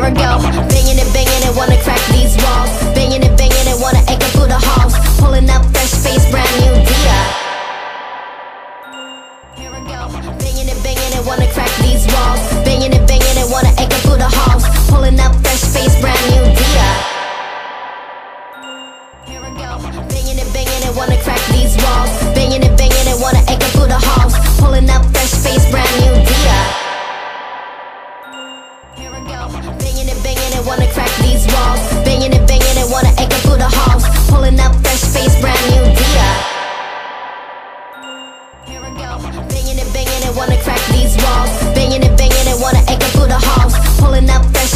I go, banging it, wanna crack these walls. Banging it, wanna echo through the halls. Pulling up fresh face, brand new Dia. Here I go, banging it, wanna crack these walls. Banging it, wanna echo through the halls. Pulling up fresh face, brand new Dia. Here I go, banging it, wanna crack these walls. Banging it, wanna echo through the halls. Pulling up fresh face, brand new Dia. Here I go, banging it, wanna crack these walls. Banging it, wanna echo through the halls. Pulling up fresh face, brand new Dia. Here I go, banging it, wanna crack these walls. Banging it, wanna echo through the halls. Pulling up fresh